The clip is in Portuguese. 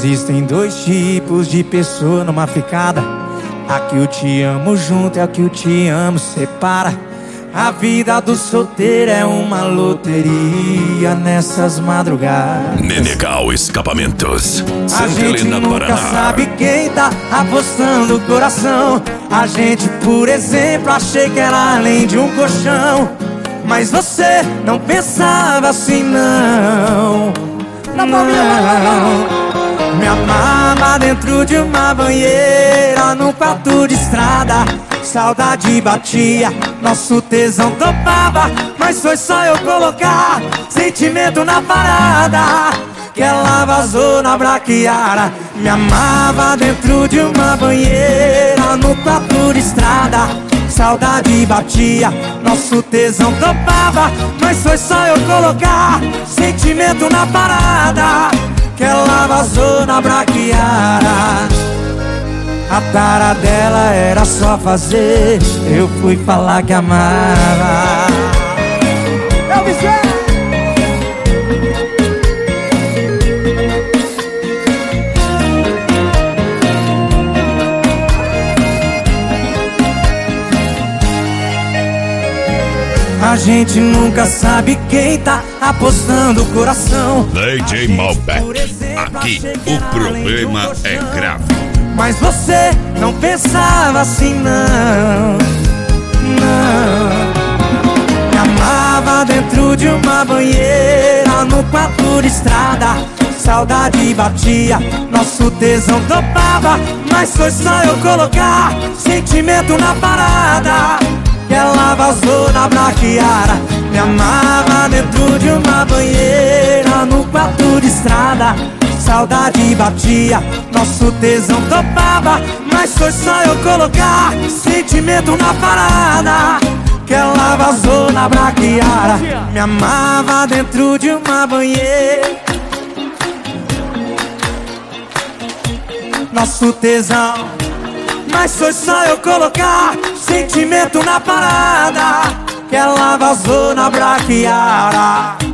Existem dois tipos de pessoa numa ficada. A que eu te amo junto e a que eu te amo separa. A vida do solteiro é uma loteria nessas madrugadas. Menegal Escapamentos, A Santa gente Helena, nunca Paraná. sabe quem tá apostando o coração. A gente, por exemplo, achei que era além de um colchão. Mas você não pensava assim, não. Não. Me amava dentro de uma banheira, num quarto de estrada. Saudade batia, nosso tesão topava. Mas foi só eu colocar sentimento na parada que ela vazou na braquiara. Me amava dentro de uma banheira, no quarto de estrada. Saudade batia, nosso tesão topava. Mas foi só eu colocar sentimento na parada que ela vazou na braquiara. A tara dela era só fazer, eu fui falar que amava. Eu me sei. A gente nunca sabe quem tá apostando o coração. DJ Malbec, aqui o problema é grave. Mas você não pensava assim, não. Não. Me amava dentro de uma banheira, no quarto de estrada. Saudade batia, nosso tesão topava. Mas foi só eu colocar sentimento na parada que ela vazou na braquiara. Me amava dentro de uma banheira, no quarto de estrada. Saudade batia, nosso tesão topava. Mas foi só eu colocar sentimento na parada que ela vazou na braquiara. Me amava dentro de uma banheira, nosso tesão. Mas foi só eu colocar sentimento na parada que ela vazou na braquiara.